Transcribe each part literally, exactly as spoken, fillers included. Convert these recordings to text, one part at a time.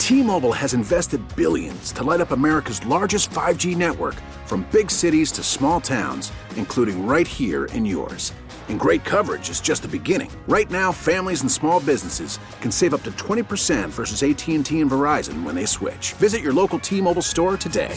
T-Mobile has invested billions to light up America's largest five G network, from big cities to small towns, including right here in yours. And great coverage is just the beginning. Right now, families and small businesses can save up to twenty percent versus A T and T and Verizon when they switch. Visit your local T-Mobile store today.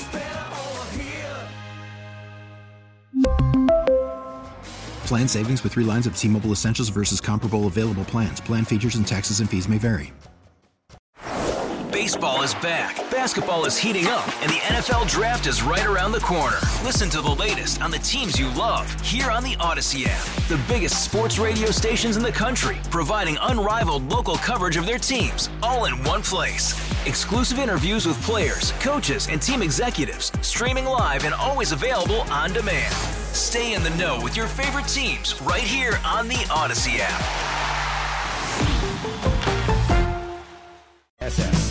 Plan savings with three lines of T-Mobile Essentials versus comparable available plans. Plan features and taxes and fees may vary. Baseball is back, basketball is heating up, and the N F L Draft is right around the corner. Listen to the latest on the teams you love here on the Odyssey app. The biggest sports radio stations in the country, providing unrivaled local coverage of their teams, all in one place. Exclusive interviews with players, coaches, and team executives, streaming live and always available on demand. Stay in the know with your favorite teams right here on the Odyssey app. S S.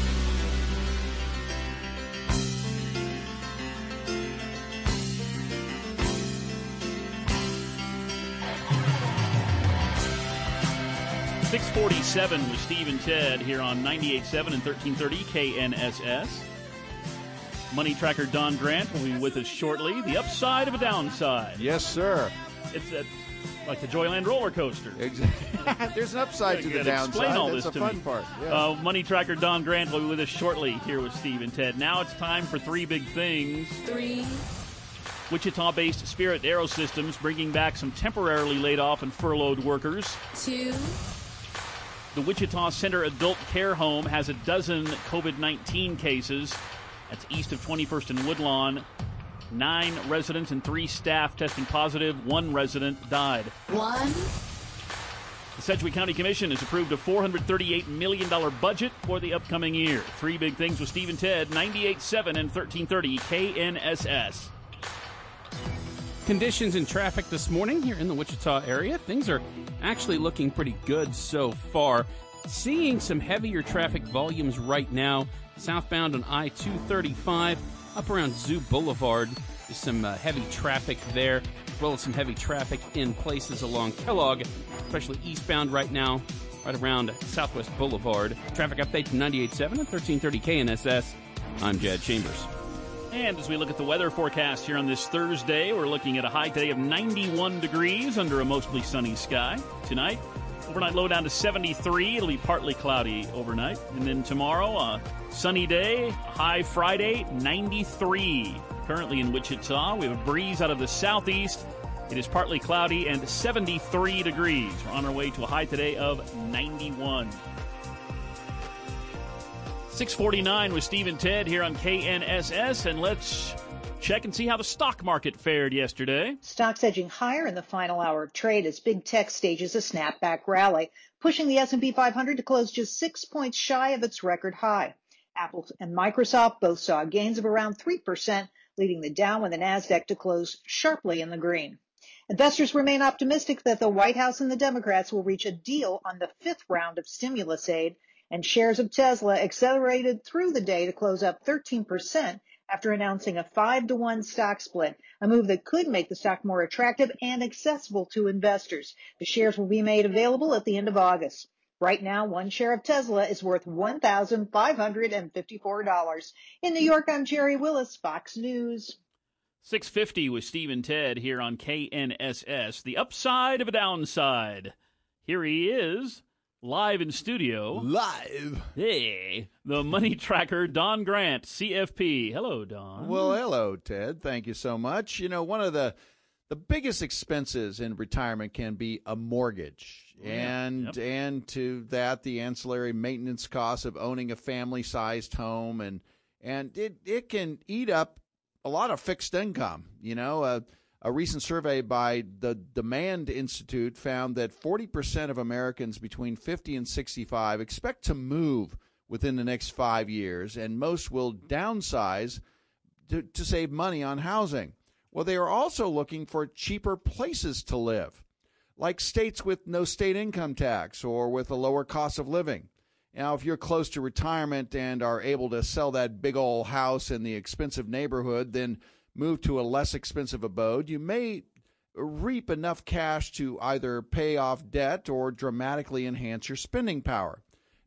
six forty-seven with Steve and Ted here on ninety-eight point seven and thirteen thirty K N S S. Money tracker Don Grant will be with us shortly. The upside of a downside. Yes, sir. It's a, like the Joyland roller coaster. Exactly. There's an upside to the downside. Explain all That's this the to fun me. part. Yeah. Uh, Money tracker Don Grant will be with us shortly here with Steve and Ted. Now it's time for three big things. Three. Wichita-based Spirit Aerosystems bringing back some temporarily laid off and furloughed workers. Two. The Wichita Center Adult Care Home has a dozen covid nineteen cases. That's east of twenty-first and Woodlawn. Nine residents and three staff testing positive. One resident died. One. The Sedgwick County Commission has approved a four hundred thirty-eight million dollars budget for the upcoming year. Three big things with Steve and Ted, ninety-eight point seven and thirteen thirty K N S S. Conditions and traffic this morning here in the Wichita area. Things are actually looking pretty good so far. Seeing some heavier traffic volumes right now. Southbound on I two thirty-five, up around Zoo Boulevard. There's some uh, heavy traffic there, as well as some heavy traffic in places along Kellogg, especially eastbound right now, right around Southwest Boulevard. Traffic update from ninety-eight point seven and thirteen thirty K N S S. I'm Jad Chambers. And as we look at the weather forecast here on this Thursday, we're looking at a high today of ninety-one degrees under a mostly sunny sky. Tonight, overnight low down to seventy-three. It'll be partly cloudy overnight. And then tomorrow, a sunny day, high Friday, ninety-three. Currently in Wichita, we have a breeze out of the southeast. It is partly cloudy and seventy-three degrees. We're on our way to a high today of ninety-one. six forty-nine with Steve and Ted here on K N S S, and let's check and see how the stock market fared yesterday. Stocks edging higher in the final hour of trade as big tech stages a snapback rally, pushing the S and P five hundred to close just six points shy of its record high. Apple and Microsoft both saw gains of around three percent, leading the Dow and the Nasdaq to close sharply in the green. Investors remain optimistic that the White House and the Democrats will reach a deal on the fifth round of stimulus aid, and shares of Tesla accelerated through the day to close up thirteen percent after announcing a five to one stock split, a move that could make the stock more attractive and accessible to investors. The shares will be made available at the end of August. Right now, one share of Tesla is worth one thousand five hundred fifty-four dollars. In New York, I'm Jerry Willis, Fox News. six fifty with Steve and Ted here on K N S S. The upside of a downside. Here he is. Live in studio. Live. Hey, the money tracker, Don Grant, C F P. Hello, Don. Well, hello, Ted. Thank you so much. You know, one of the the biggest expenses in retirement can be a mortgage. Yeah. And Yep. and to that, the ancillary maintenance costs of owning a family-sized home. And, and it, it can eat up a lot of fixed income. You know, uh, a recent survey by the Demand Institute found that forty percent of Americans between fifty and sixty-five expect to move within the next five years, and most will downsize to, to save money on housing. Well, they are also looking for cheaper places to live, like states with no state income tax or with a lower cost of living. Now, if you're close to retirement and are able to sell that big old house in the expensive neighborhood, then move to a less expensive abode, you may reap enough cash to either pay off debt or dramatically enhance your spending power.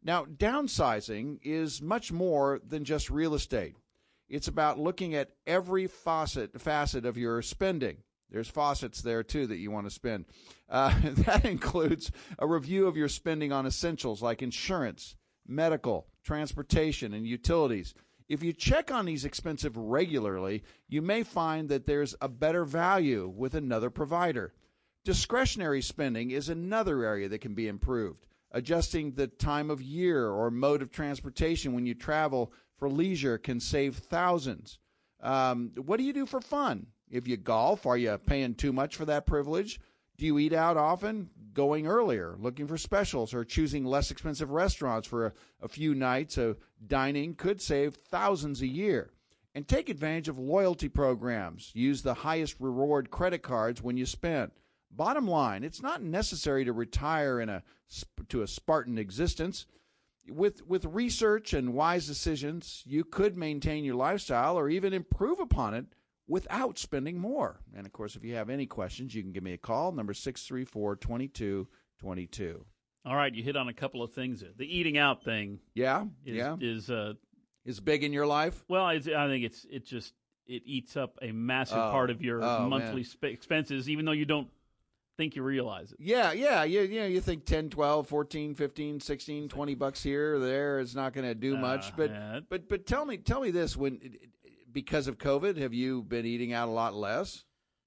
Now, downsizing is much more than just real estate. It's about looking at every facet, facet of your spending. There's faucets there, too, that you want to spend. Uh, that includes a review of your spending on essentials like insurance, medical, transportation, and utilities. If you check on these expenses regularly, you may find that there's a better value with another provider. Discretionary spending is another area that can be improved. Adjusting the time of year or mode of transportation when you travel for leisure can save thousands. Um, what do you do for fun? If you golf, are you paying too much for that privilege? Do you eat out often? Going earlier, looking for specials, or choosing less expensive restaurants for a, a few nights of dining could save thousands a year. And take advantage of loyalty programs. Use the highest reward credit cards when you spend. Bottom line, it's not necessary to retire in a to a Spartan existence. With with research and wise decisions, you could maintain your lifestyle or even improve upon it without spending more. And, of course, if you have any questions, you can give me a call, number six three four, two two two two. All right, you hit on a couple of things there. The eating out thing Yeah, is, yeah. is uh, is big in your life? well, it's, I think it's it just it eats up a massive Oh, part of your oh, monthly man. sp- expenses, even though you don't think you realize it. Yeah, yeah. You, you know, you think ten, twelve, fourteen, fifteen, sixteen, twenty bucks here or there is not going to do Uh, much. But, yeah. but but tell me tell me this, when because of COVID, have you been eating out a lot less?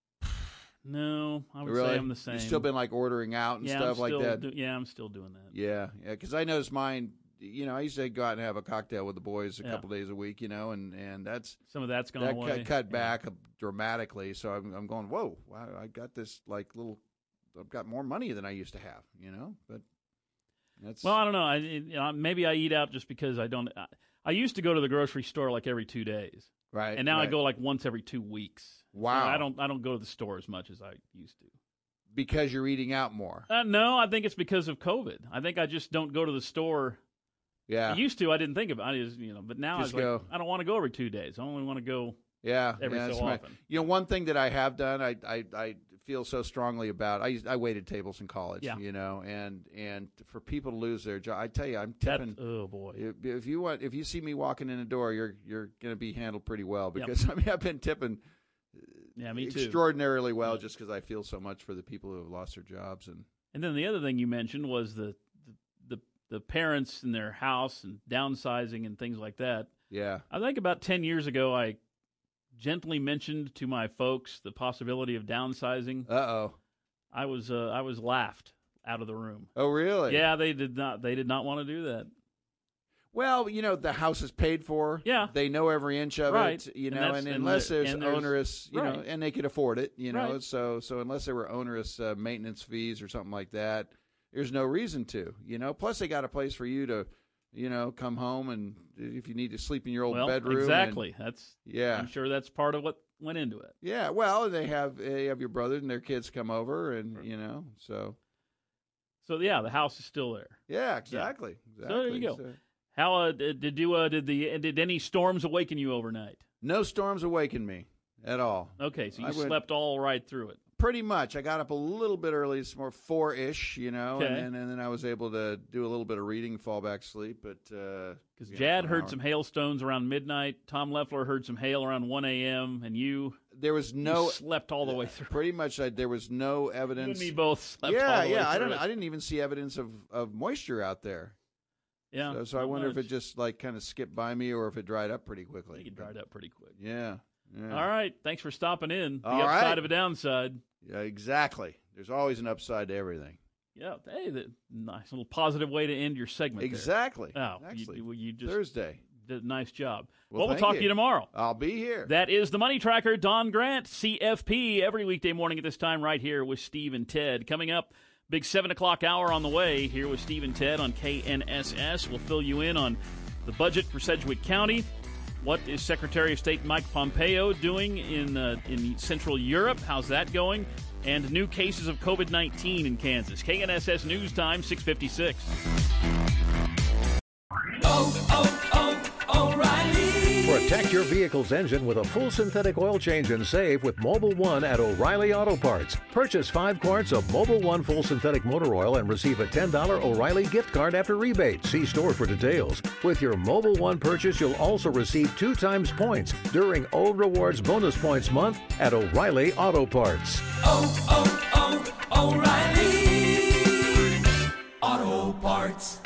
No, I would Really? say I'm the same. You've still been like ordering out and yeah, stuff I'm like still that? do- yeah, I'm still doing that. Yeah, yeah, because I noticed mine, you know, I used to go out and have a cocktail with the boys a Yeah. couple days a week, you know, and, and that's Some of that's gone that away. cut, cut Yeah. back dramatically. So I'm, I'm going, whoa, wow, I got this like little, I've got more money than I used to have, you know, but that's. Well, I don't know. I, you know, maybe I eat out just because I don't. I, I used to go to the grocery store like every two days, right. and now I right. go like once every two weeks. Wow. So I don't. I don't go to the store as much as I used to. Because you're eating out more. Uh, no, I think it's because of COVID. I think I just don't go to the store. Yeah. I used to. I didn't think about it. I just, you know, but now Just I was go. like, I don't want to go every two days. I only want to go. Yeah. every yeah, so that's right. often. You know, one thing that I have done, I, I, I feel so strongly about. I used, I waited tables in college. Yeah. You know, and and for people to lose their job, I tell you, I'm That, tipping. oh boy. If, if you want, if you see me walking in the door, you're you're going to be handled pretty well Yep. because I mean I've been tipping Yeah, me too. extraordinarily well Yeah. just because I feel so much for the people who have lost their jobs and. And then the other thing you mentioned was the the, the the parents in their house and downsizing and things like that. Yeah. I think about ten years ago, I gently mentioned to my folks the possibility of downsizing. Uh oh. I was uh, I was laughed out of the room. Oh really? Yeah, they did not. They did not want to do that. Well, you know, the house is paid for. Yeah. They know every inch of Right. it, you And know, that's- and, and unless there- there's and there's- onerous, you know, right. and they could afford it, you know, Right. so so unless there were onerous uh, maintenance fees or something like that, there's no reason to, you know. Plus, they got a place for you to, you know, come home and if you need to sleep in your old Well, bedroom. exactly. and- That's yeah. I'm sure that's part of what went into it. Yeah. Well, they have they have your brother and their kids come over, and you know, so So yeah, the house is still there. yeah, exactly. exactly. So there you go. So- How uh, did, did you uh, did the did any storms awaken you overnight? no storms awakened me at all. Okay, so you I went- slept all right through it. Pretty much. I got up a little bit early. It's more four-ish, you know, Okay. and, then, and then I was able to do a little bit of reading, fall back asleep. But Because uh, yeah, Jad for an heard hour. some hailstones around midnight. Tom Leffler heard some hail around one a.m. And you, There was you no. slept all the way through. Pretty much, I, there was no You and evidence. me both slept yeah, all the way yeah. I through don't. it. I didn't even see evidence of, of moisture out there. Yeah. So, so I not wonder if much. it just like kind of skipped by me, or if it dried up pretty I quickly. think it dried up pretty quick. Yeah. yeah. All right. Thanks for stopping in. The All upside right. of a downside. Yeah, exactly. There's always an upside to everything. Yeah. Hey, the nice little positive way to end your segment. there. Exactly. Oh, Actually, you, you just Thursday. did a nice job. Well, Well, we'll thank talk you. to you tomorrow. I'll be here. That is the Money Tracker, Don Grant, C F P, every weekday morning at this time right here with Steve and Ted. Coming up, big seven o'clock hour on the way here with Steve and Ted on K N S S. We'll fill you in on the budget for Sedgwick County. What is Secretary of State Mike Pompeo doing in uh, in Central Europe? How's that going? And new cases of COVID nineteen in Kansas. K N S S News Time, six fifty-six. Oh, oh, oh, O'Reilly. For a Protect your vehicle's engine with a full synthetic oil change and save with Mobil one at O'Reilly Auto Parts. Purchase five quarts of Mobil one full synthetic motor oil and receive a ten dollars O'Reilly gift card after rebate. See store for details. With your Mobil one purchase, you'll also receive two times points during O Rewards Bonus Points Month at O'Reilly Auto Parts. Oh, oh, oh, O'Reilly Auto Parts.